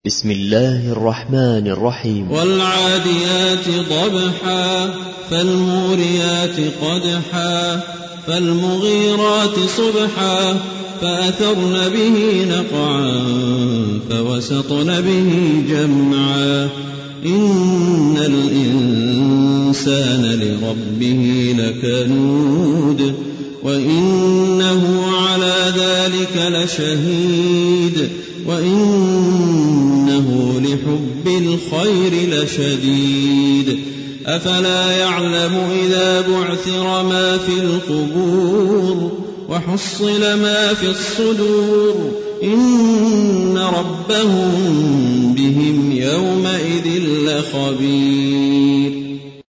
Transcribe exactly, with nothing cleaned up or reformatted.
بسم الله الرحمن الرحيم. والعاديات ضبحا فالموريات قدحا فالمغيرات صبحا فأثرن به نقعا فوسطن به جمعا إن الإنسان لربه لكنود وإنه على ذلك لشهيد وإنه لحب الخير لشديد أفلا يعلم إذا بعثر ما في القبور وحصل ما في الصدور إن ربهم بهم يومئذ لخبير.